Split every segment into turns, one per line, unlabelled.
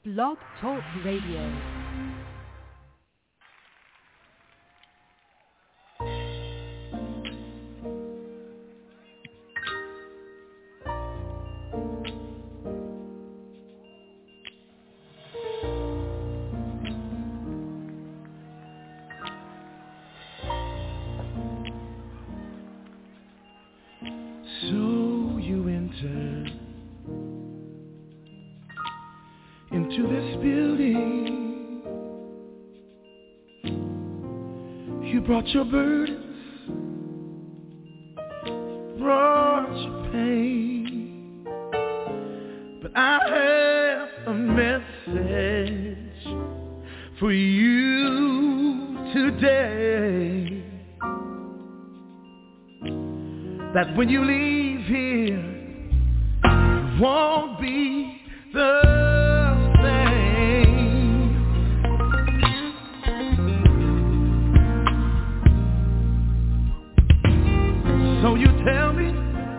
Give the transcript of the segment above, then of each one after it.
Blog Talk Radio.
Into this building, you brought your burdens, brought your pain, but I have a message for you today, that when you leave here, you won't be the So you tell me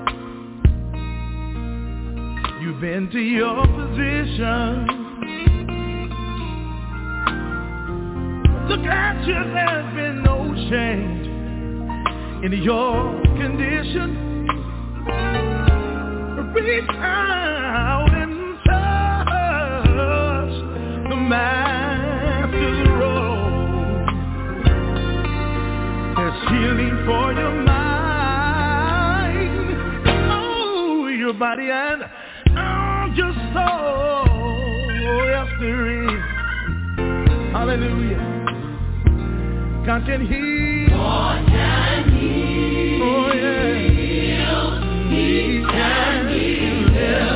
you've been to your position. Look at you, there's been no change in your condition. Reach out and touch the Master's robe. There's healing for your mind, your body and your soul. Yes, there is. Hallelujah. God can heal. God can heal. Oh, yeah. He can heal.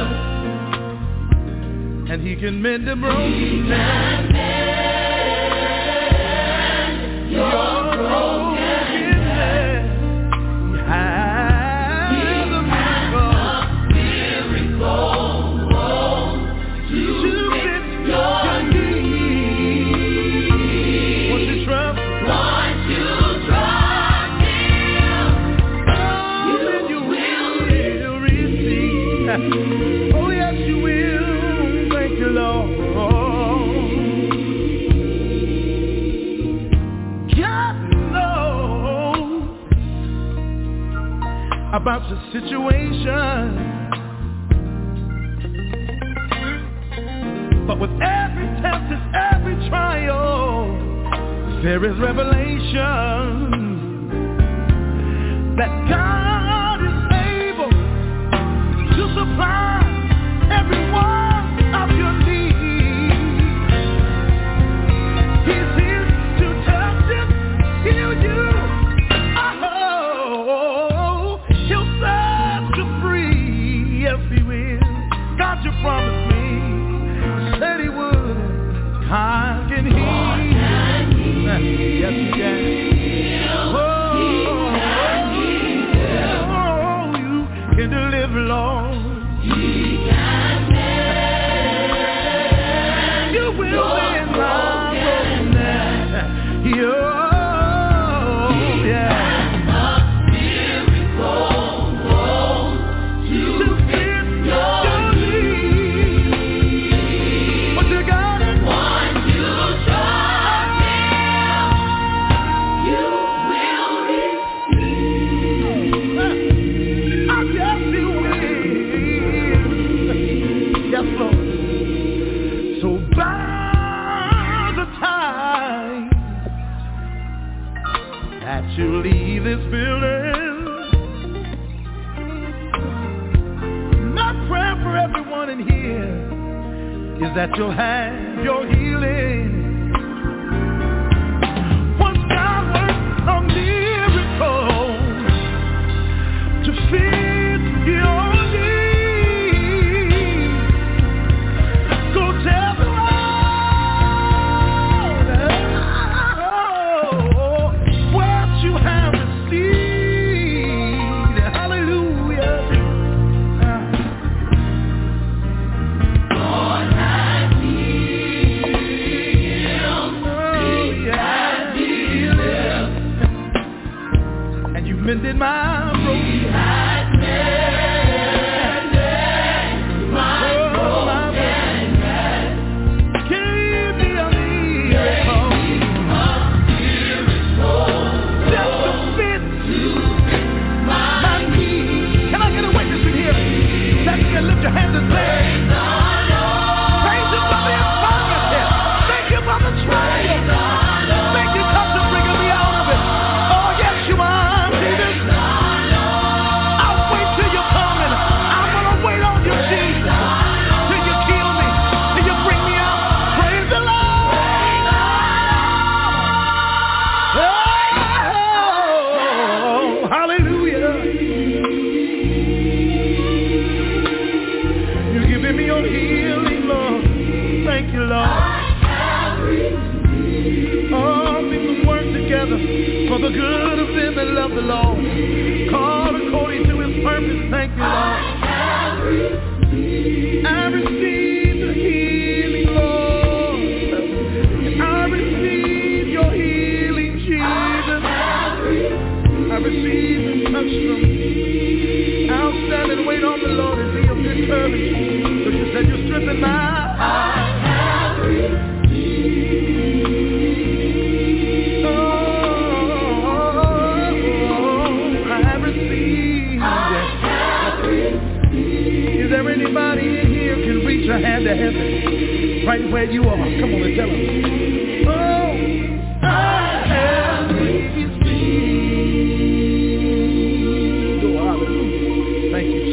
And He can mend the broken. He can mend your broken. Oh yes you will, thank you Lord. God knows about your situation, but with every test and every trial, there is revelation that God is able to supply every one of your needs. He's here to touch you, heal you. Oh, He'll set you free. Yes, He will. God, you promised me. Said He would. God can heal. Yes, He can. You can deliver, Lord. He can mend. You will mend my brokenness. Oh, yeah. To fit your needs. But you got it. Once you trust Him, you will receive. I guess you will. Yes, Lord. So by the time that you leave this building, my prayer for everyone in here is that you'll have your healing. Once God works a miracle to fit your mended my broken. He has mended my brokenness. for the good of them that love the Lord, called according to his purpose. Thank you, Lord. I receive the healing, Lord. I receive your healing, Jesus. I receive the touch from you. I'll stand and wait on the Lord and be of good courage. Because you said you strengthen my heart. Is there anybody in here who can reach a hand to heaven right where you are? Come on and tell them. Oh, I have received. Oh, hallelujah. Thank you,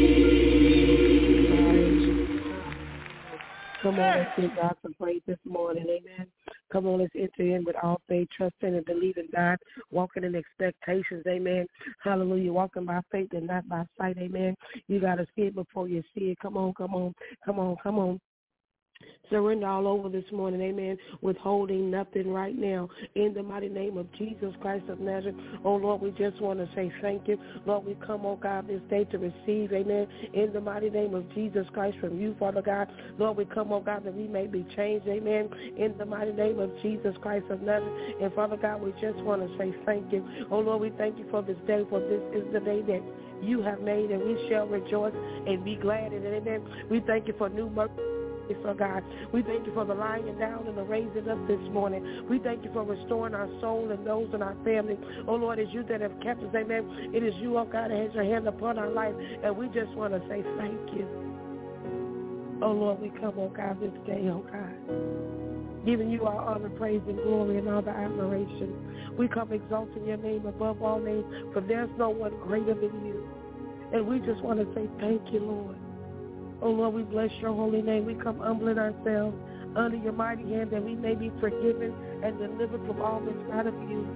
Jesus.
Come on, let's give God some praise this morning. Amen. Come on, let's enter in with all faith, trusting and believing God, walking in expectations. Amen. Hallelujah. Walking by faith and not by sight. Amen. You got to see it before you see it. Come on, come on, come on, come on. Surrender all over this morning, amen, withholding nothing right now. In the mighty name of Jesus Christ of Nazareth, oh, Lord, we just want to say thank you. Lord, we come, oh, God, this day to receive, amen, in the mighty name of Jesus Christ from you, Father God. Lord, we come, oh, God, that we may be changed, amen, in the mighty name of Jesus Christ of Nazareth. And, Father God, we just want to say thank you. Oh, Lord, we thank you for this day, for this is the day that you have made, and we shall rejoice and be glad in it, amen. We thank you for new mercy. For God, we thank you for the lying down and the raising up this morning. We thank you for restoring our soul and those in our family. Oh, Lord, it's you that have kept us, amen. It is you, oh, God, that has your hand upon our life, and we just want to say thank you. Oh, Lord, we come, oh, God, this day, oh, God, giving you our honor, praise, and glory and all the admiration. We come exalting your name above all names, for there's no one greater than you. And we just want to say thank you, Lord. Oh, Lord, we bless your holy name. We come humbling ourselves under your mighty hand that we may be forgiven and delivered from all that's not of you.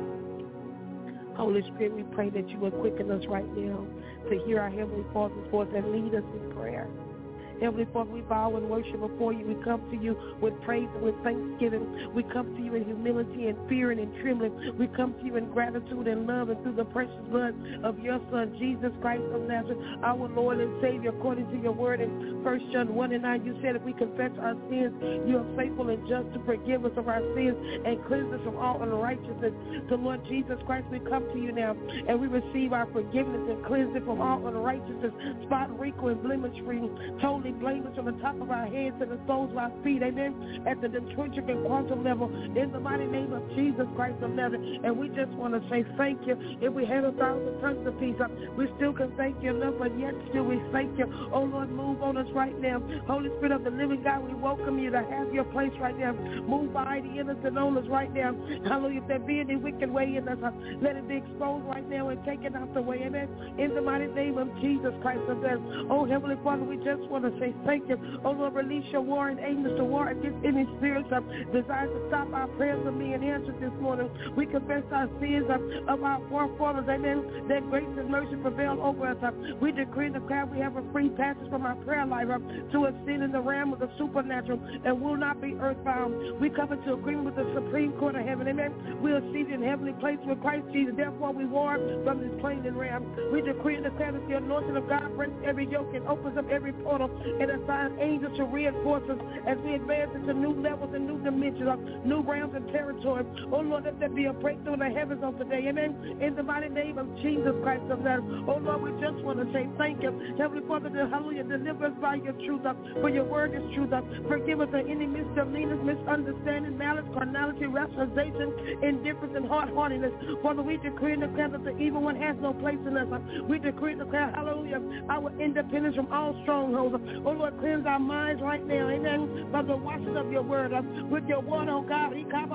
Holy Spirit, we pray that you will quicken us right now to hear our Heavenly Father's voice and lead us in prayer. Heavenly Father, we bow and worship before you. We come to you with praise and with thanksgiving. We come to you in humility and fear and in trembling. We come to you in gratitude and love and through the precious blood of your Son, Jesus Christ of Nazareth, our Lord and Savior, according to your word in 1 John 1:9. You said if we confess our sins, you are faithful and just to forgive us of our sins and cleanse us from all unrighteousness. So, Lord Jesus Christ, we come to you now and we receive our forgiveness and cleansing from all unrighteousness, spot, wrinkle, and blemish free, totally blameless from the top of our heads to the soles of our feet, amen, at the intrinsic and quantum level, in the mighty name of Jesus Christ of Nazareth. And we just want to say thank you. If we had 1,000 tongues of peace, we still can thank you enough, but yet still we thank you. Oh, Lord, move on us right now. Holy Spirit of the living God, we welcome you to have your place right now. Move by the innocent on us right now. Hallelujah. If there be any wicked way in us, let it be exposed right now and taken out the way, amen, in the mighty name of Jesus Christ of Nazareth. Oh, Heavenly Father, we just want to say thank you. Oh, Lord, release your warring angels to war against any spirits of desire to stop our prayers from being answered this morning. We confess our sins of our forefathers, amen, that grace and mercy prevail over us. We decree and declare we have a free passage from our prayer life to ascend in the realm of the supernatural and will not be earthbound. We come into agreement with the Supreme Court of Heaven, amen. We are seated in heavenly places with Christ Jesus. Therefore, we war from this plane and realm. We decree and declare that the anointing of God breaks every yoke and opens up every portal and assigns angels to reinforce us as we advance into new levels and new dimensions, new realms and territory. Oh, Lord, let there be a breakthrough in the heavens on today, amen, in the mighty name of Jesus Christ of Nazareth. Oh, Lord, we just want to say thank you. Heavenly Father, hallelujah, deliver us by your truth, for your word is truth. Forgive us of any misdemeanors, misunderstanding, malice, carnality, rationalization, indifference, and hard-heartedness. Father, we decree and declare that the evil one has no place in us. We decree and declare, hallelujah, our independence from all strongholds. Oh, Lord, cleanse our minds right now, amen, by the washing of your word, with your word, oh God,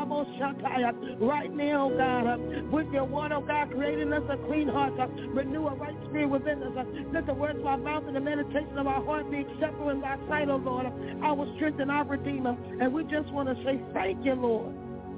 right now, oh God, with your word, oh God, creating us a clean heart, renew a right spirit within us. Let the words of our mouth and the meditation of our heart be acceptable in thy sight, oh Lord, our strength and our Redeemer. And we just want to say thank you, Lord.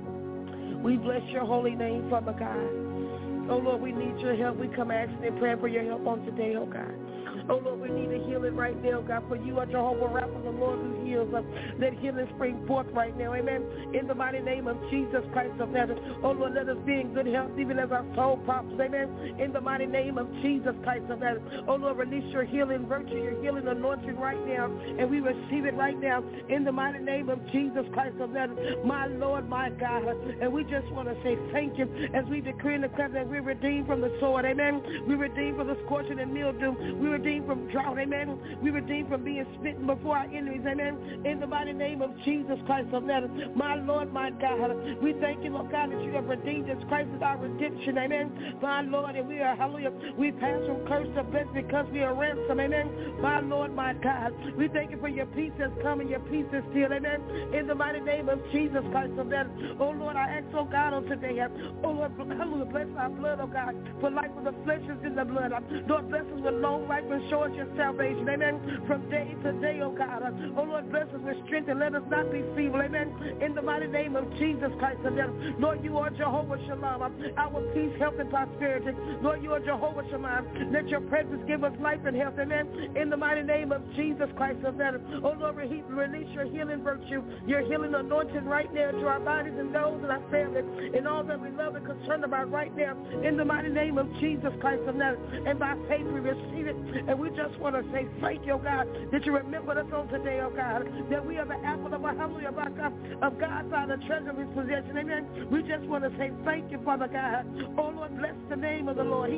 We bless your holy name, Father God. Oh, Lord, we need your help. We come asking and praying for your help on today, oh God. Oh, Lord, we need a healing right now, God, for you are Jehovah Rapha, the Lord who heals. Let healing spring forth right now, amen. In the mighty name of Jesus Christ of Nazareth. Oh, Lord, let us be in good health, even as our soul prospers, amen. In the mighty name of Jesus Christ of Nazareth. Oh, Lord, release your healing virtue, your healing anointing right now, and we receive it right now in the mighty name of Jesus Christ of Nazareth. My Lord, my God. And we just want to say thank you as we decree and declare that we're redeemed from the sword, amen. We're redeemed from the scorching and mildew. We're redeemed from drought, amen. We're redeemed from being smitten before our enemies, amen. In the mighty name of Jesus Christ of Nazareth. My Lord, my God. We thank you, Lord God, that you have redeemed us. Christ is our redemption, amen. My Lord, and we are, hallelujah, we pass from curse to blessing because we are ransomed, amen. My Lord, my God. We thank you for your peace that's coming, your peace is still, amen. In the mighty name of Jesus Christ of Nazareth. Oh, Lord, I ask, oh God, on today, oh, Lord, hallelujah, bless our blood, oh God, for life of the flesh is in the blood. Lord, bless us with long life and show us your salvation, amen. From day to day, oh God. Oh, Lord, bless us with strength and let us not be feeble, amen. In the mighty name of Jesus Christ of Nazareth. Lord, you are Jehovah Shalom, our peace, health, and prosperity. Lord, you are Jehovah Shalom. Let your presence give us life and health, amen. In the mighty name of Jesus Christ of Nazareth. Oh, Lord, release your healing virtue, your healing anointing right now to our bodies and those in our family and all that we love and concerned about right now. In the mighty name of Jesus Christ of Nazareth. And by faith we receive it. And we just want to say thank you, oh God, that you remembered us on today, oh God, that we are the apple of God's eye, the treasure of his possession. Amen. We just want to say thank you, Father God. Oh, Lord, bless the name of the Lord.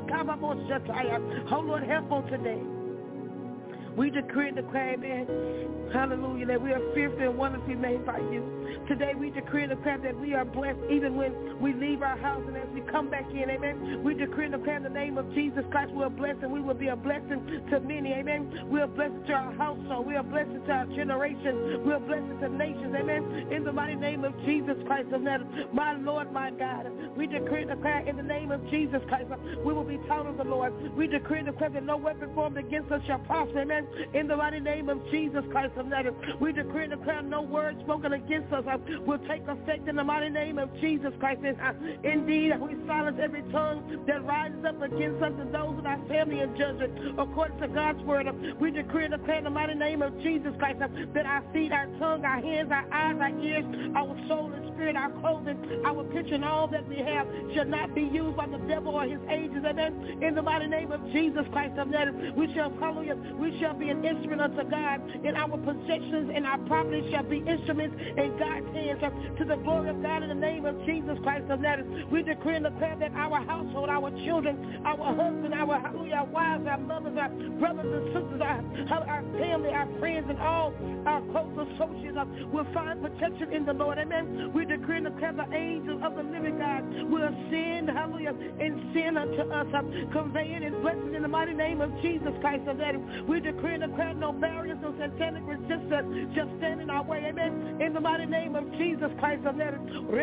Oh, Lord, help on today. We decree and declare, amen, hallelujah, that we are fearfully and wonderfully made by you. Today we decree and declare that we are blessed even when we leave our house and as we come back in, amen. We decree and declare in the name of Jesus Christ we are blessed and we will be a blessing to many, amen. We are blessed to our household. We are blessed to our generation. We are blessed to nations, amen. In the mighty name of Jesus Christ of Nazareth, my Lord, my God, we decree and declare in the name of Jesus Christ we will be taught of the Lord. We decree and declare that no weapon formed against us shall prosper, amen. In the mighty name of Jesus Christ of Nazareth, we decree and declare no word spoken against us will take effect in the mighty name of Jesus Christ. Indeed, we silence every tongue that rises up against us and those in our family and judgment. According to God's word, we decree and declare in the mighty name of Jesus Christ that our feet, our tongue, our hands, our eyes, our ears, our soul and spirit, our clothing, our pitch and all that we have shall not be used by the devil or his agents. Amen. In the mighty name of Jesus Christ of Nazareth, we shall be an instrument unto God, and our possessions and our property shall be instruments in God's hands to the glory of God in the name of Jesus Christ of Nazareth. We decree and declare that our household, our children, our husbands, our wives, our mothers, our brothers and sisters, our family, our friends, and all our close associates will find protection in the Lord. Amen. We decree and declare the angels of the living God will ascend, hallelujah, and send unto us, conveying his blessings in the mighty name of Jesus Christ of Nazareth. We decree and declare no barriers, no satanic resistance shall stand in our way. Amen. In the mighty name of Jesus Christ of Nazareth.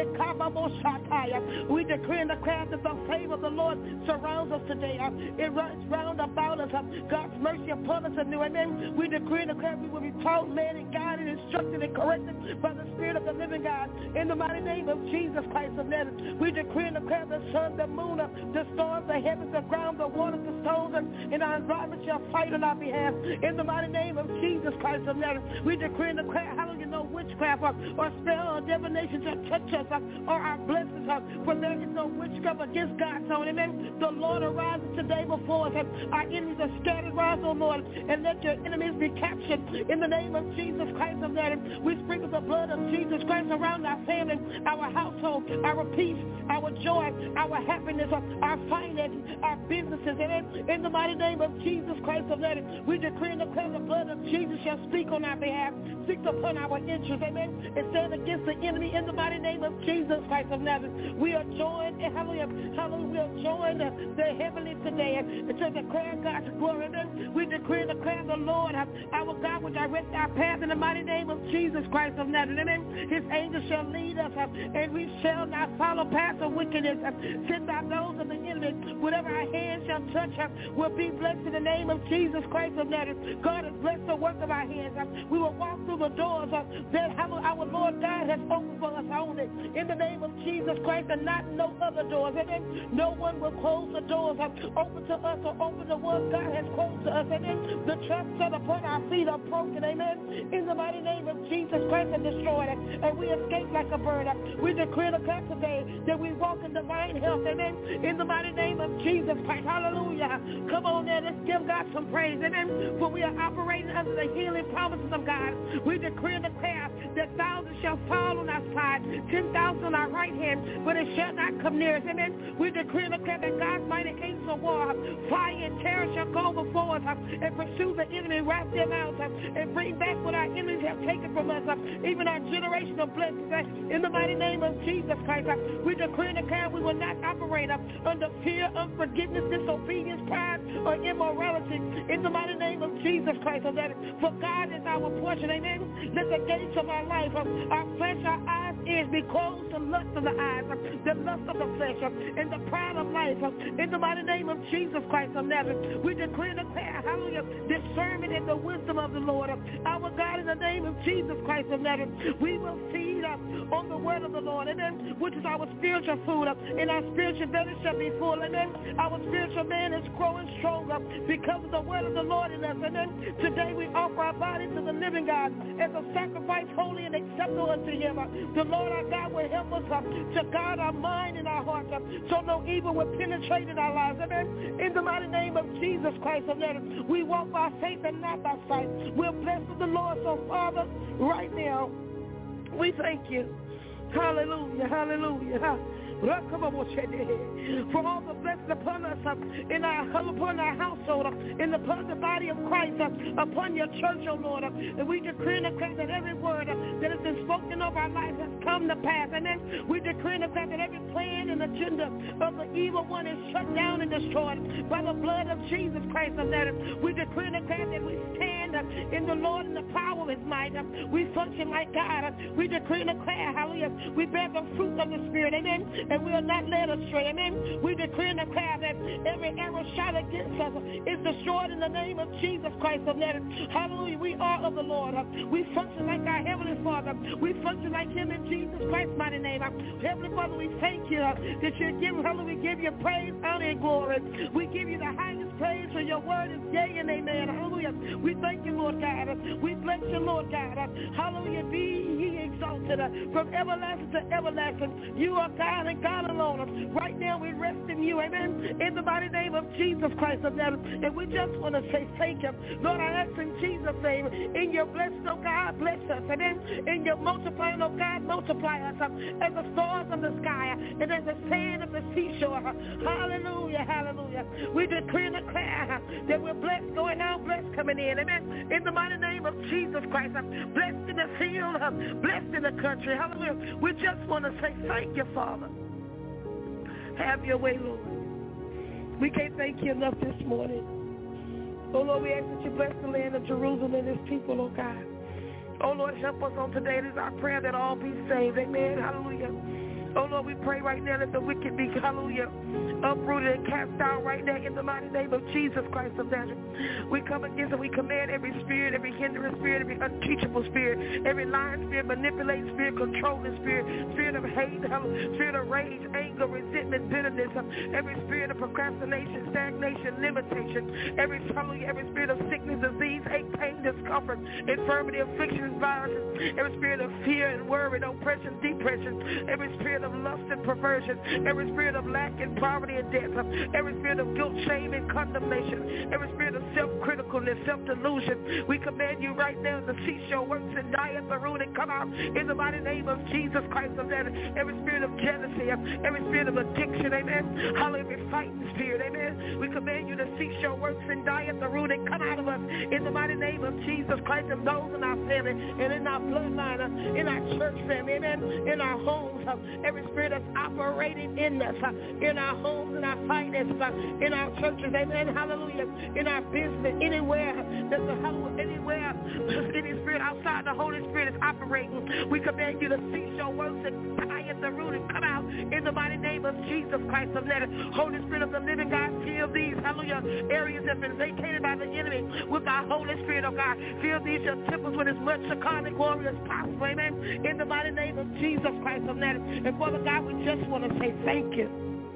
We decree and declare that the favor of the Lord surrounds us today. It runs round about us. God's mercy upon us anew. Amen. We decree and declare we will be taught, led, and guided, instructed, and corrected by the Spirit of the living God. In the mighty name of Jesus Christ of Nazareth. We decree and declare the sun, the moon, the stars, the heavens, the ground, the water, the stones, and our environment shall fight on our behalf. In the mighty name of Jesus Christ of Nazareth, we decree and declare, hallelujah, no witchcraft or spell or divination shall touch us or our blessings, for there is no witchcraft against God's own. Amen. The Lord arises today before us. Our enemies are scattered. Rise, O Lord, and let your enemies be captured. In the name of Jesus Christ of Nazareth, we sprinkle the blood of Jesus Christ around our family, our household, our peace, our joy, our happiness, our finances, our businesses. Amen. In the mighty name of Jesus Christ of Nazareth, we decree and declare the blood of Jesus shall speak on our behalf, speak upon our interests, amen, and stand against the enemy in the mighty name of Jesus Christ of Nazareth. We are joined, hallelujah, we are joined the heavenly today and to declare God's glory. Amen. We decree and declare the Lord, our God, will direct our path in the mighty name of Jesus Christ of Nazareth. Amen. His angels shall lead us, and we shall not follow paths of wickedness. Send out those of the enemy. Whatever our hands shall touch will be blessed in the name of Jesus Christ of Nazareth. God has blessed the work of our hands. We will walk through the doors that our Lord God has opened for us only. In the name of Jesus Christ, and not no other doors. Amen. No one will close the doors open to us or open the ones God has closed to us. Amen. The trust set upon our feet are broken. Amen. In the mighty name of Jesus Christ and destroyed it. And we escape like a bird. We decree the declare today that we walk in divine health. Amen. In the mighty name of Jesus Christ. Hallelujah. Come on now. Let's give God some praise. Amen. For we are operating under the healing promises of God. We decree and declare that thousands shall fall on our side, 10,000 on our right hand, but it shall not come near us. Amen. We decree and declare that God's mighty angels of war, fire and terror shall go before us and pursue the enemy, wrap them out, and bring back what our enemies have taken from us, even our generational blessings. In the mighty name of Jesus Christ, we decree and declare we will not operate under fear, unforgiveness, disobedience, pride, or immorality. In the mighty name of Jesus Christ, for God is our portion. Amen. Let the gates of our life, our flesh, our eyes, ears be closed to lust of the eyes, the lust of the flesh, and the pride of life. In the mighty name of Jesus Christ of Nazareth, we decree and declare, hallelujah, discernment and the wisdom of the Lord. Our God, in the name of Jesus Christ of Nazareth, we will feed on the word of the Lord, amen, which is our spiritual food, and our spiritual belly shall be full, amen. Our spiritual man is growing stronger because of the word of the Lord in us, amen. Today we offer our body to the living God as a sacrifice holy and acceptable unto him. The Lord our God will help us to guard our mind and our heart, so no evil will penetrate in our lives, amen. In the mighty name of Jesus Christ of Nazareth, we walk by faith and not by sight. We're blessed with the Lord. So Father, right now, we thank you. Hallelujah, hallelujah. For all the blessings upon us, upon our household, upon the body of Christ, upon your church, O Lord. And we decree and declare that every word that has been spoken over our life has come to pass. Amen. We decree and declare that every plan and agenda of the evil one is shut down and destroyed by the blood of Jesus Christ of Nazareth. We decree and declare that we stand in the Lord and the power of his might. We function like God. We decree and declare, hallelujah, we bear the fruit of the Spirit. Amen. And we are not led astray. Amen. We decree and declare that every arrow shot against us is destroyed in the name of Jesus Christ of Nazareth. Hallelujah. We are of the Lord. We function like our Heavenly Father. We function like him in Jesus Christ's mighty name. Heavenly Father, we thank you that you're giving, hallelujah, we give you praise, honor, and glory. We give you the highest praise for your word is yea and amen. Hallelujah. We thank you, Lord God. We bless you, Lord God. Hallelujah. Be ye exalted from everlasting to everlasting. You are God and God alone. Right now we rest in you, amen, in the mighty name of Jesus Christ of Nazareth. And we just want to say thank you. Lord, I ask in Jesus' name, in your blessing, oh God, bless us, amen. In your multiplying, oh God, multiply us as the stars of the sky and as the sand of the seashore. Hallelujah, hallelujah. We decree and declare that we're blessed going out, blessed coming in, amen. In the mighty name of Jesus Christ, blessed in the field, blessed in the country, hallelujah. We just want to say thank you, Father. Have your way, Lord. We can't thank you enough this morning. Oh, Lord, we ask that you bless the land of Jerusalem and its people, oh God. Oh, Lord, help us on today. It is our prayer that all be saved. Amen. Hallelujah. Oh, Lord, we pray right now that the wicked be, hallelujah, uprooted and cast down right now in the mighty name of Jesus Christ of Nazareth. We come against and we command every spirit, every hindering spirit, every unteachable spirit, every lying spirit, manipulating spirit, controlling spirit, spirit of hate, spirit of rage, anger, resentment, bitterness, every spirit of procrastination, stagnation, limitation, every spirit of sickness, disease, ache, pain, discomfort, infirmity, afflictions, viruses, every spirit of fear and worry, oppression, depression, every spirit of lust and perversion, every spirit of lack and poverty and death, every spirit of guilt, shame, and condemnation, every spirit of self-criticalness, self-delusion. We command you right now to cease your works and die at the root and come out in the mighty name of Jesus Christ of Nazareth. Every spirit of jealousy, every spirit of addiction, amen. Hallelujah, every fighting spirit, amen. We command you to cease your works and die at the root and come out of us in the mighty name of Jesus Christ, and those in our family and in our bloodline, in our church family, amen, in our homes, every every spirit that's operating in us, in our homes, in our finances, in our churches, amen, hallelujah, in our business, anywhere, anywhere any spirit outside the Holy Spirit is operating, we command you to cease your works and die at the root and come out in the mighty name of Jesus Christ of Nazareth. Holy Spirit of the living God, fill these, hallelujah, areas that have been vacated by the enemy with our Holy Spirit, oh God. Fill these your temples with as much Shekinah glory as possible, amen, in the mighty name of Jesus Christ of Nazareth. And Father God, we just want to say thank you.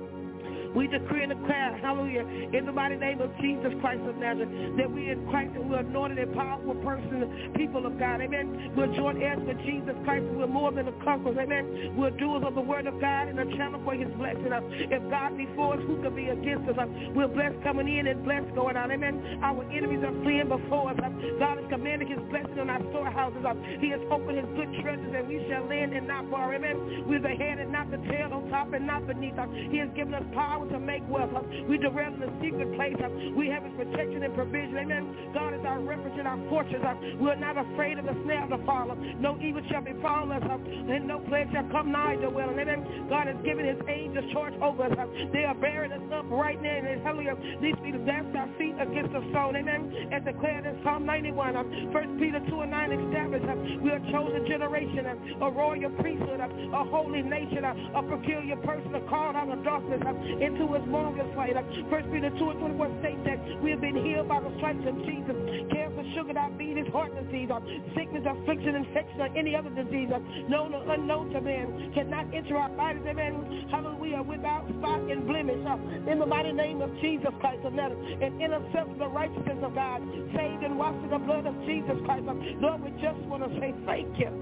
We decree and declare, hallelujah, in the mighty name of Jesus Christ of Nazareth, that we in Christ and we're anointed and powerful persons, people of God, amen. We're joint heirs with Jesus Christ and we're more than a conquerors, amen. We're doers of the word of God and a channel for his blessing. If God be for us, who could be against us? We're blessed coming in and blessed going out, amen. Our enemies are fleeing before us. God has commanded his blessing on our storehouses. He has opened his good treasures and we shall lend and not borrow, amen. We're the head and not the tail, on top and not beneath us. He has given us power to make wealth. We dwell in the secret place. We have his protection and provision. Amen. God is our refuge and our fortress. We're not afraid of the snare of the fowler. No evil shall befall us, and no plague shall come nigh the dwelling. Amen. God has given his angels charge over us. They are bearing us up right now. And hallelujah. These feet have dashed our feet against the stone. Amen. As declared in Psalm 91. 1 Peter 2:9 established. We are a chosen generation, a royal priesthood, a holy nation, a peculiar person, called out of darkness into his marvelous light. 1 Peter 2:21 states that we have been healed by the stripes of Jesus. Cancer, sugar diabetes, heart disease, sickness, affliction, infection, or any other disease, known or unknown to man, cannot enter our bodies. Amen. Hallelujah. Without spot and blemish. In the mighty name of Jesus Christ of Nazareth, and in ourselves the righteousness of God, saved and washed in the blood of Jesus Christ. Lord, we just want to say thank you.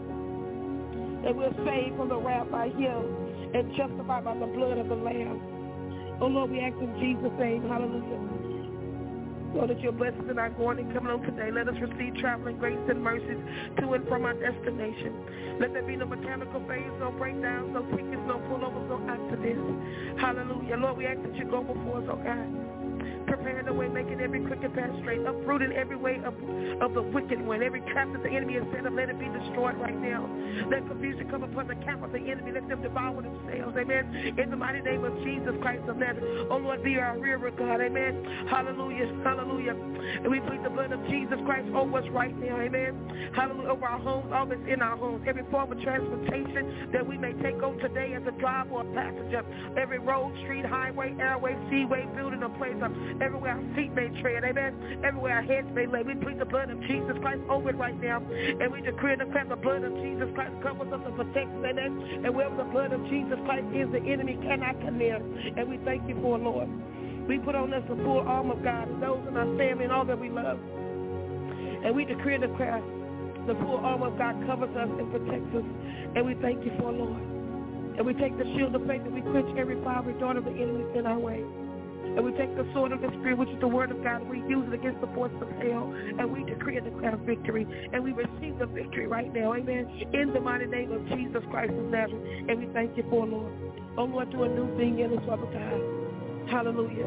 And we're saved from the wrath by him and justified by the blood of the Lamb. Oh, Lord, we ask in Jesus' name, hallelujah. Lord, that your blessings in our going and coming on today. Let us receive traveling grace and mercies to and from our destination. Let there be no mechanical failures, no breakdowns, no tickets, no pullovers, no accidents. Hallelujah. Lord, we ask that you go before us, oh God. Preparing the way, making every crooked path straight, uprooting every way of the wicked one. Every trap that the enemy has set up, let it be destroyed right now. Let confusion come upon the camp of the enemy. Let them devour themselves, amen. In the mighty name of Jesus Christ of Nazareth. Oh, Lord, be our rear God, amen. Hallelujah, hallelujah. And we plead the blood of Jesus Christ over us right now, amen. Hallelujah, over our homes, all that's in our homes. Every form of transportation that we may take on today as a driver or a passenger. Every road, street, highway, airway, seaway, building, or place of everywhere our feet may tread, amen. Everywhere our heads may lay. We plead the blood of Jesus Christ over it right now. And we decree and declare the blood of Jesus Christ covers us and protects us, amen. And wherever the blood of Jesus Christ is, the enemy cannot come near. And we thank you for it, Lord. We put on us the full armor of God and those in our family and all that we love. And we decree and declare the full armor of God covers us and protects us. And we thank you for it, Lord. And we take the shield of faith and we quench every fiery dart of the enemy in our way. And we take the sword of the Spirit, which is the word of God, and we use it against the forces of hell, and we decree and declare victory, and we receive the victory right now, amen, in the mighty name of Jesus Christ of Nazareth, and we thank you for it, Lord. Oh, Lord, do a new thing in us, Father God. Hallelujah.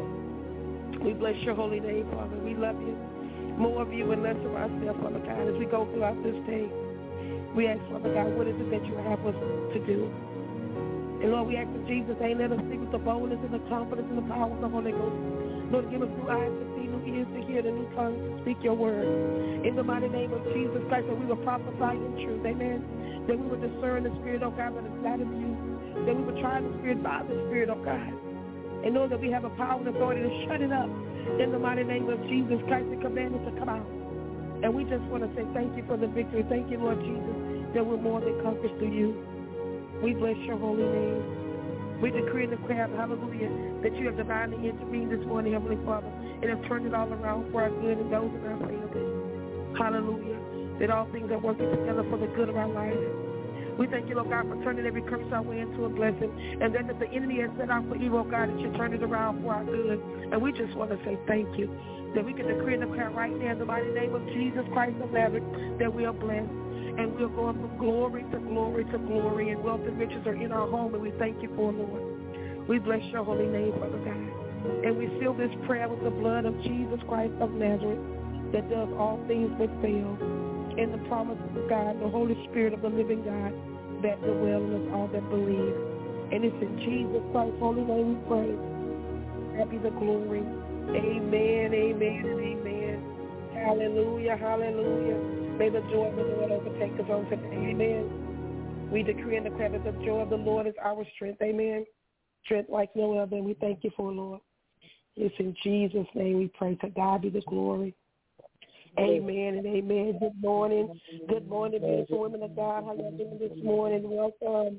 We bless your holy name, Father. We love you. More of you and less of ourselves, Father God, as we go throughout this day. We ask, Father God, what is it that you have us to do? And Lord, we ask in Jesus' name, let us speak with the boldness and the confidence and the power of the Holy Ghost. Lord, give us new eyes to see, new ears to hear, and new tongues to speak your word. In the mighty name of Jesus Christ, that we will prophesy in truth, amen. That we will discern the spirit, oh God, that is not of you. That we will try the spirit by the spirit, oh God. And know that we have a power and authority to shut it up. In the mighty name of Jesus Christ, and command it to come out. And we just want to say thank you for the victory. Thank you, Lord Jesus, that we're more than conquerors through you. We bless your holy name. We decree and declare, hallelujah, that you have divinely intervened this morning, Heavenly Father, and have turned it all around for our good and those in our family. Hallelujah. That all things are working together for the good of our life. We thank you, Lord God, for turning every curse our way into a blessing, and that the enemy has set out for evil, God, that you turn it around for our good. And we just want to say thank you, that we can decree and declare right now in the mighty name of Jesus Christ of Nazareth that we are blessed. And we are going from glory to glory to glory, and wealth and riches are in our home, and we thank you for it, Lord. We bless your holy name, Father God. And we seal this prayer with the blood of Jesus Christ of Nazareth that does all things but fail. And the promise of God, the Holy Spirit of the living God, that dwell in us all that believe. And it's in Jesus Christ's holy name we pray. God be the glory. Amen, amen, and amen. Hallelujah, hallelujah. May the joy of the Lord overtake us on today. Amen. We decree and declare that the joy of the Lord is our strength. Amen. Strength like no other. And we thank you for it, Lord. It's in Jesus' name we pray. To God be the glory. Amen and amen. Good morning. Good morning, beautiful women of God. How y'all doing this morning? Welcome.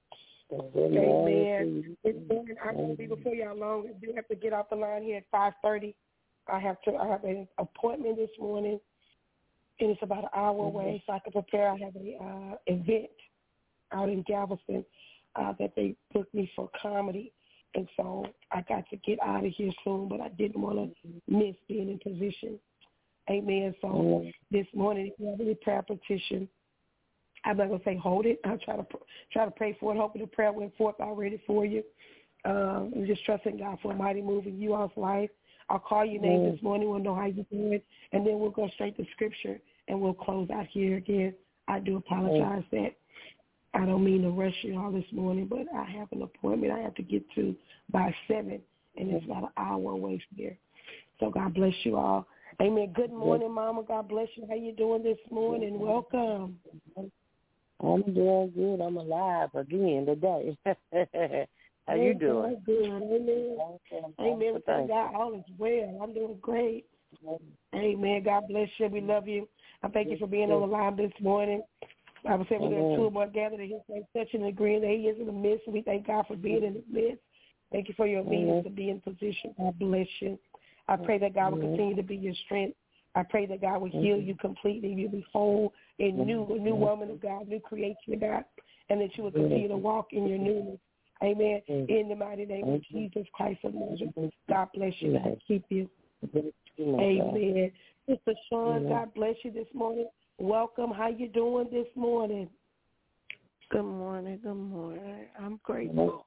Amen. This morning, I'm going to be before y'all long. I do have to get off the line here at 5:30. I have an appointment this morning, and it's about an hour away, so I can prepare. I have an event out in Galveston that they booked me for comedy, and so I got to get out of here soon, but I didn't want to miss being in position. Amen. So this morning, if you have any prayer petition, I'm not going to say hold it. I'll try to pray for it, hoping the prayer went forth already for you. I'm just trusting God for a mighty move in you all's life. I'll call your name this morning. We'll know how you're doing, and then we'll go straight to Scripture, and we'll close out here again. I do apologize that I don't mean to rush you all this morning, but I have an appointment I have to get to by 7, and it's about an hour away from here. So God bless you all. Amen. Good morning, Mama. God bless you. How you doing this morning? Welcome.
I'm doing good. I'm alive again today. How you doing?
Good. Amen. Amen. Thank God all is well. I'm doing great. Amen. God bless you. We love you. I thank you for being on the line this morning. I was saying we're going to two or more gathered in his name, touching and agreeing that he is in the midst. We thank God for being in the midst. Thank you for your obedience to be in position. God bless you. I pray that God will continue to be your strength. I pray that God will heal you completely. You'll be whole and a new woman of God, new creation of God, and that you will continue to walk in your newness. Amen. In the mighty name of Jesus Christ of Nazareth. God bless you. God keep you. Amen. Sister Sean, God bless you this morning. Welcome. How you doing this morning?
Good morning. Good morning. I'm grateful.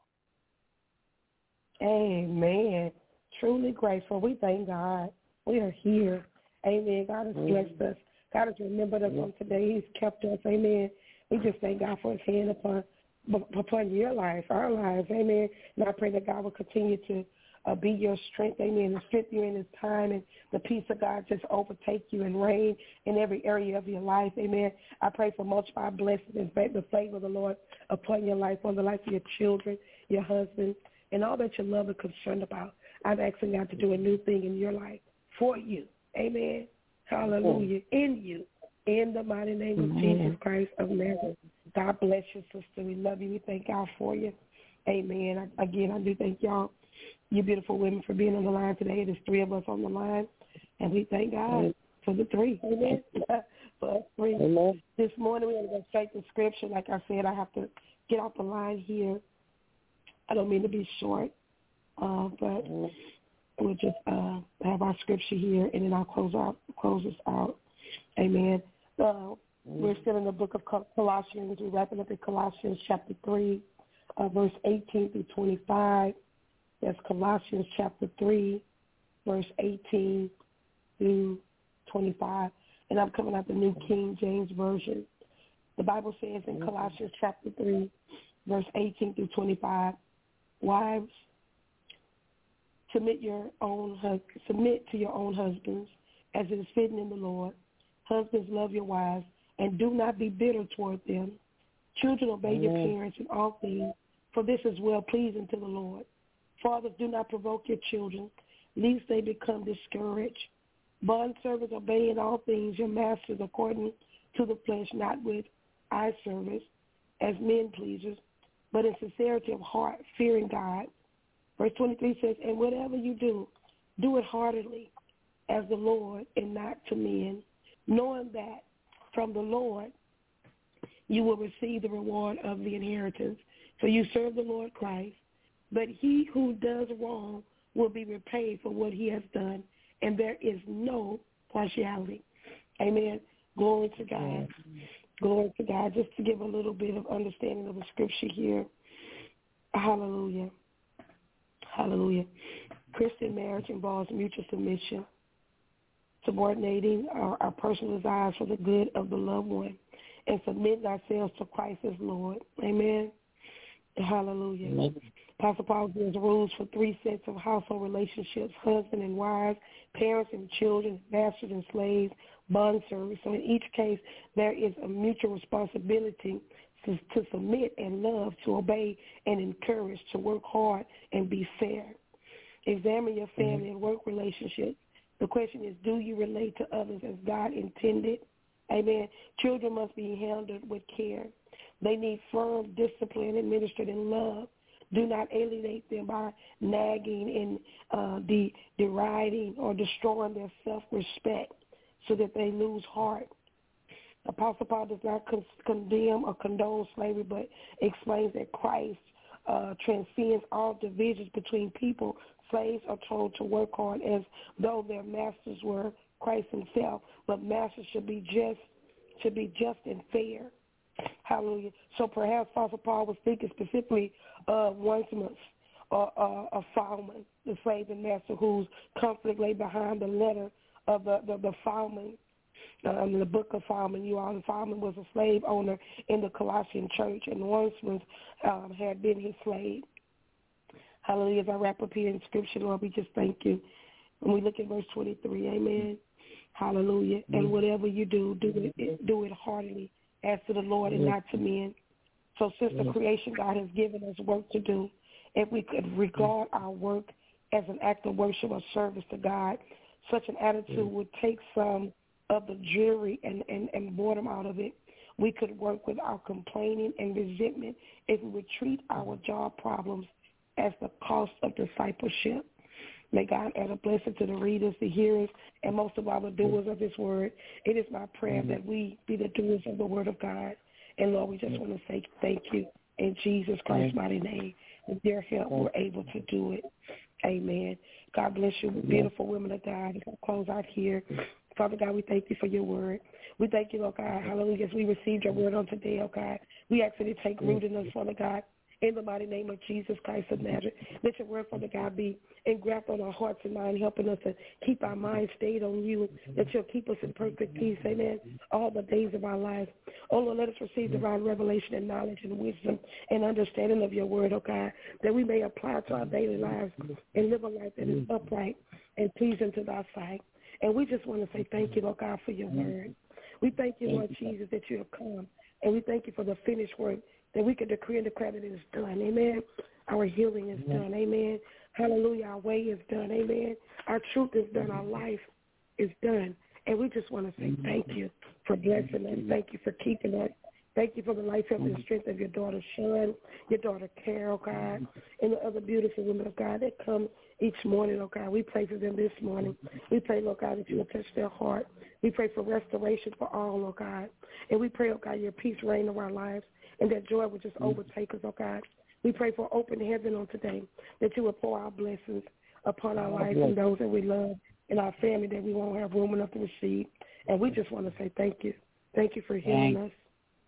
Amen. Truly grateful. We thank God. We are here. Amen. God has blessed us. God has remembered us on today. He's kept us. Amen. We just thank God for his hand upon your life, our lives. Amen. And I pray that God will continue to be your strength. Amen. And strengthen you in his time, and the peace of God just overtake you and reign in every area of your life. Amen. I pray for multiplied blessings and the favor of the Lord upon your life, on the life of your children, your husband, and all that you love and concerned about. I'm asking God to do a new thing in your life for you. Amen. Hallelujah. In you. In the mighty name of Jesus Christ of Nazareth. God bless you, sister. We love you. We thank God for you. Amen. Again, I do thank y'all, you beautiful women, for being on the line today. There's 3 of us on the line, and we thank God for the 3. Amen. For us 3. Amen. This morning we're going to go straight to Scripture. Like I said, I have to get off the line here. I don't mean to be short, but we'll just have our Scripture here, and then I'll close us out. Amen. We're still in the book of Colossians. We're wrapping up in Colossians chapter 3, verse 18 through 25. That's Colossians chapter 3, verse 18 through 25. And I'm coming out the New King James Version. The Bible says in Colossians chapter 3, verse 18 through 25, wives, submit to your own husbands as it is fitting in the Lord. Husbands, love your wives, and do not be bitter toward them. Children, obey your parents in all things, for this is well-pleasing to the Lord. Fathers, do not provoke your children, lest they become discouraged. Bondservants, obey in all things your masters according to the flesh, not with eye service as men pleasers, but in sincerity of heart, fearing God. Verse 23 says, and whatever you do, do it heartily as the Lord and not to men, knowing that from the Lord you will receive the reward of the inheritance. For you serve the Lord Christ. But he who does wrong will be repaid for what he has done, and there is no partiality. Amen. Glory to God. Glory to God. Just to give a little bit of understanding of the Scripture here. Hallelujah. Hallelujah. Christian marriage involves mutual submission, subordinating our personal desires for the good of the loved one, and submitting ourselves to Christ as Lord. Amen. Hallelujah. Apostle Paul gives rules for 3 sets of household relationships: husband and wives, parents and children, masters and slaves, bond service. So in each case, there is a mutual responsibility to submit and love, to obey and encourage, to work hard and be fair. Examine your family and work relationships. The question is, do you relate to others as God intended? Amen. Children must be handled with care. They need firm discipline administered in love. Do not alienate them by nagging and deriding or destroying their self-respect so that they lose heart. Apostle Paul does not condemn or condone slavery, but explains that Christ transcends all divisions between people. Slaves are told to work hard as though their masters were Christ himself, but masters should be just and fair. Hallelujah. So perhaps Apostle Paul was thinking specifically of Onesimus or Philemon, the slave and master, whose conflict lay behind the letter of the Philemon, in the book of Philemon. And Philemon was a slave owner in the Colossian church, and Onesimus had been his slave. Hallelujah. As I wrap up here in Scripture, Lord, we just thank you. And we look at verse 23, amen. Hallelujah. And whatever you do it heartily, as to the Lord and not to men. So since the creation, God has given us work to do. If we could regard our work as an act of worship or service to God, such an attitude would take some of the dreary and boredom out of it. We could work without complaining and resentment if we would treat our job problems as the cost of discipleship. May God add a blessing to the readers, the hearers, and most of all the doers of his word. It is my prayer that we be the doers of the word of God. And, Lord, we just want to say thank you in Jesus Christ's mighty name. With their help, we're able to do it. Amen. God bless you, beautiful women of God. As I close out here, Father God, we thank you for your word. We thank you, Lord God, hallelujah, as we received your word on today, oh God. We ask that it take root in us, Father God. In the mighty name of Jesus Christ of Nazareth, let your word, Father God, be engrafted on our hearts and minds, helping us to keep our minds stayed on you, that you'll keep us in perfect peace, amen, all the days of our lives. Oh, Lord, let us receive divine revelation and knowledge and wisdom and understanding of your word, oh God, that we may apply to our daily lives and live a life that is upright and pleasing to thy sight. And we just want to say thank you, Lord God, for your word. We thank you, Lord Jesus, that you have come, and we thank you for the finished work, that we can decree and declare that it is done. Amen. Our healing is done. Amen. Hallelujah. Our way is done. Amen. Our truth is done. Our life is done. And we just want to say thank you for blessing us. Thank you for keeping us. Thank you for the life, health, and strength of your daughter, Shawn, your daughter, Carol, God, and the other beautiful women of God that come each morning, oh God. We pray for them this morning. We pray, Lord God, that you will touch their heart. We pray for restoration for all, oh God. And we pray, oh God, your peace reign over our lives, and that joy will just overtake us, oh God. We pray for open heaven on today, that you will pour our blessings upon our lives and those that we love and our family that we won't have room enough to receive. And we just want to say thank you. Thank you for healing us,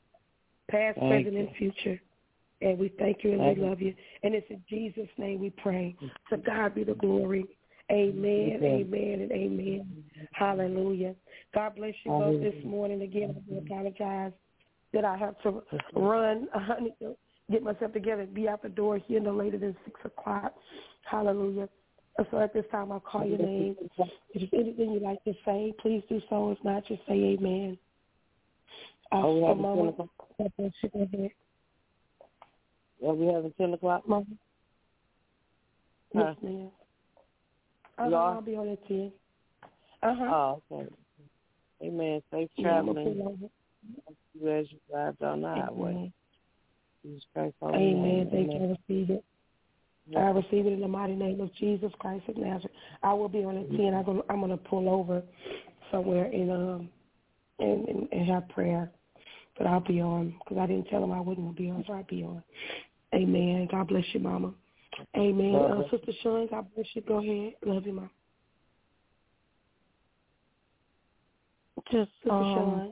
past, present, and future. And we thank you and we love you. And it's in Jesus' name we pray. To God be the glory. Amen, amen, and amen. Hallelujah. God bless you both this morning. Again, I apologize that I have to run, get myself together, be out the door here no later than 6 o'clock. Hallelujah. So at this time, I'll call your name. If there's anything you'd like to say, please do so. If not, just say amen.
Are we having 10 o'clock?
Mama? Yes, ma'am. I'll be on at 10.
Oh, okay. Amen. Safe traveling. As you drive down the highway.
Amen. Thank you. I receive it. I receive it in the mighty name of Jesus Christ of Nazareth. I will be on at 10. I'm going to pull over somewhere and have prayer. But I'll be on because I didn't tell him I wasn't going to be on, so I'll be on. Amen. God bless you, Mama. Amen. Sister Shawn, God bless you. Go ahead. Love you, Mama.
Just,
Sister Shawn.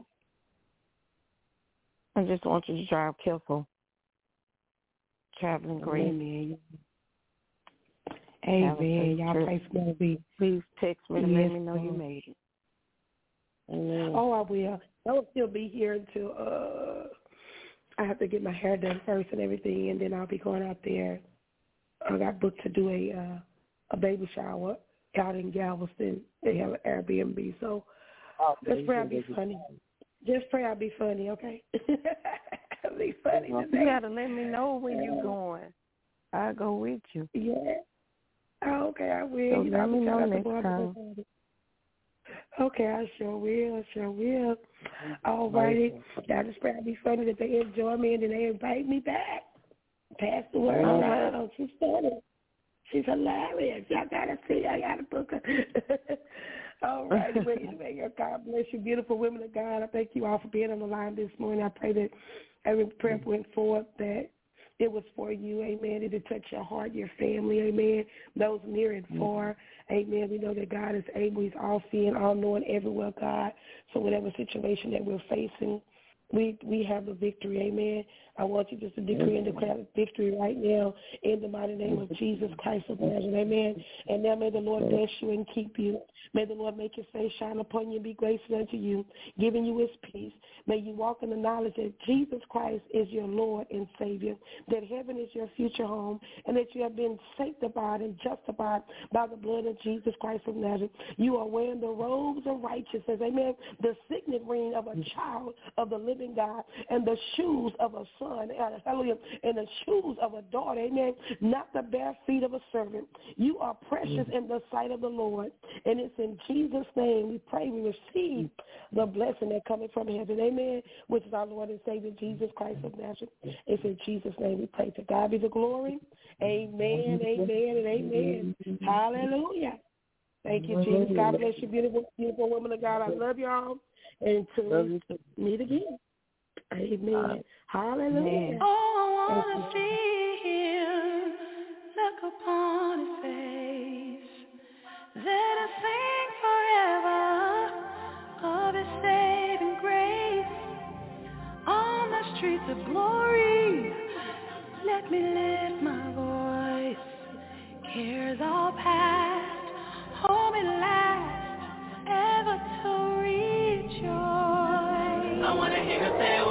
I just want you to drive careful. Traveling grace.
Amen. Amen. Y'all pray for me.
Please text me to let me know you made it.
Amen. Oh, I will. I will still be here until I have to get my hair done first and everything, and then I'll be going out there. I got booked to do a baby shower out in Galveston. They have an Airbnb, so just pray I'll be funny. Just pray I'll be funny, okay? I'll be funny today.
You got to let me know when you're going. I'll go with you.
Yeah. Oh, okay, I will.
So let me know next time.
Okay, I sure will. All righty. I just pray I'll be funny that they enjoy me and then they invite me back. Pass the word around. She's funny. She's hilarious. Y'all got to see. I got to book her. All righty. God bless you, beautiful women of God. I thank you all for being on the line this morning. I pray that every prayer went forth, that it was for you, amen. It touch your heart, your family, amen. Those near and far, amen. We know that God is able. He's all-seeing, all-knowing, everywhere, God. So whatever situation that we're facing, we have the victory, amen. I want you just to decree and declare victory right now in the mighty name of Jesus Christ of Nazareth, amen. And now may the Lord bless you and keep you. May the Lord make his face shine upon you and be gracious unto you, giving you his peace. May you walk in the knowledge that Jesus Christ is your Lord and Savior, that heaven is your future home, and that you have been sanctified and justified by the blood of Jesus Christ of Nazareth. You are wearing the robes of righteousness, amen, the signet ring of a child of the living God, and the shoes of a son, hallelujah, and the shoes of a daughter, amen, not the bare feet of a servant. You are precious in the sight of the Lord, and it's in Jesus' name we pray we receive the blessing that coming from heaven, amen, which is our Lord and Savior, Jesus Christ of Nazareth. It's in Jesus' name we pray. To God be the glory. Amen, amen, and amen. Hallelujah. Thank you, Jesus. God bless you, beautiful, beautiful women of God. I love y'all. And until we meet again. Amen. Hallelujah.
Oh, I want to see him look upon his face. Let us sing forever of his saving grace. On the streets of glory, let me lift my voice. Cares all past, hold me last, ever to rejoice. I want to hear her say,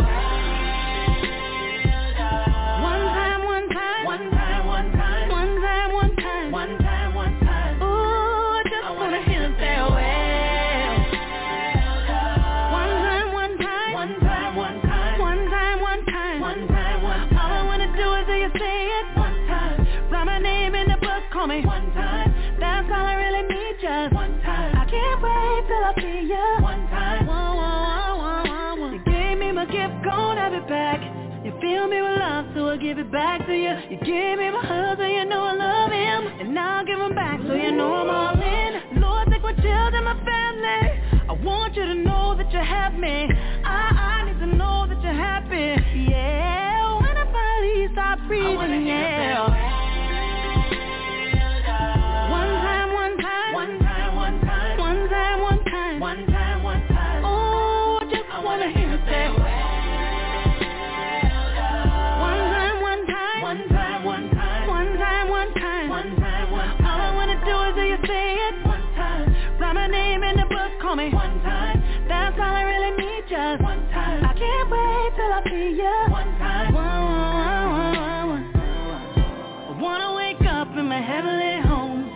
me one time, that's all I really need, just one time. I can't wait till I see you one time. You gave me my gift, gon' have it back. You fill me with love, so I give it back to you. You gave me my husband, you know I love him, and now I'll give him back, so you know I'm all in. Lord, take my children, my family. I want you to know that you have me. I need to know that you're happy. Yeah, when I finally stop breathing, yeah. Call me one time, that's all I really need, just one time. I can't wait till I see you one time. I wanna wake up in my heavenly home.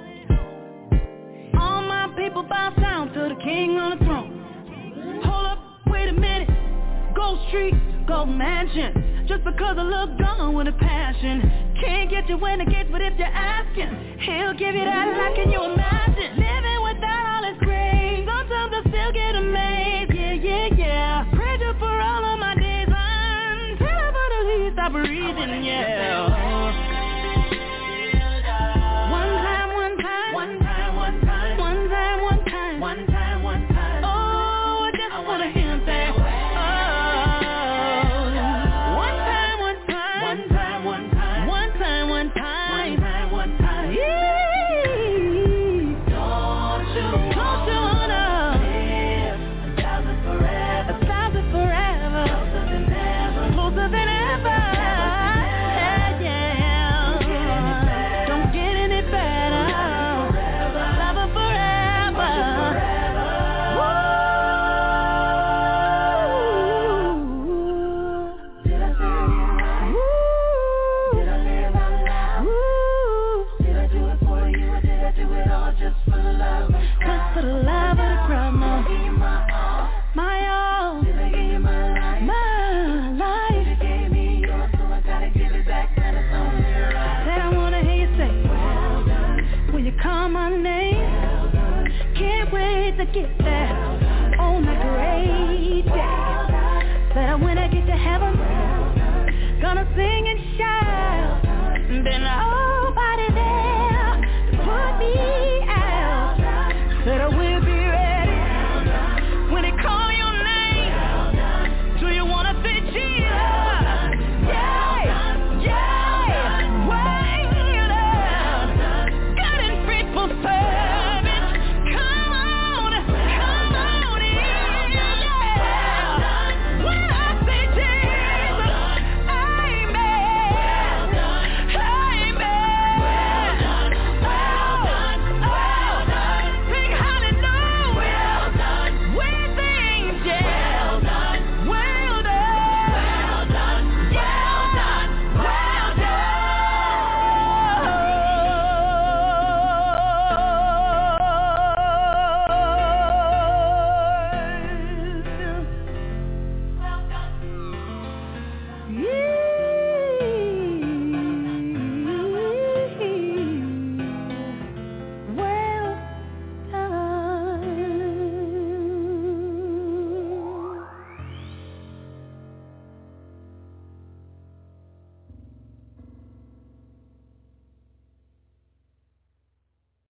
All my people bow down to the King on the throne. Hold up, wait a minute. Gold Street, Gold Mansion. Just because I look gone with a passion. Can't get you when I get, but if you're asking, he'll give you that like, can you imagine? Living without all his grace. Sometimes I still get amazed, yeah. Praise you for all of my days until I finally stop breathing, yeah. Oh, I just wanna hear him say, closer than ever, yeah. just for the love of the crowd.
Just for the love of the crowd, no.
Give you my all.
My all.
Till I give you my life.
My life.
You gave me yours, so I gotta give it back. That is only right.
Said I wanna hear you say,
well done.
when you call my name,
well done.
can't wait to get there on that great day. Said when I get to heaven, gonna sing and shout, then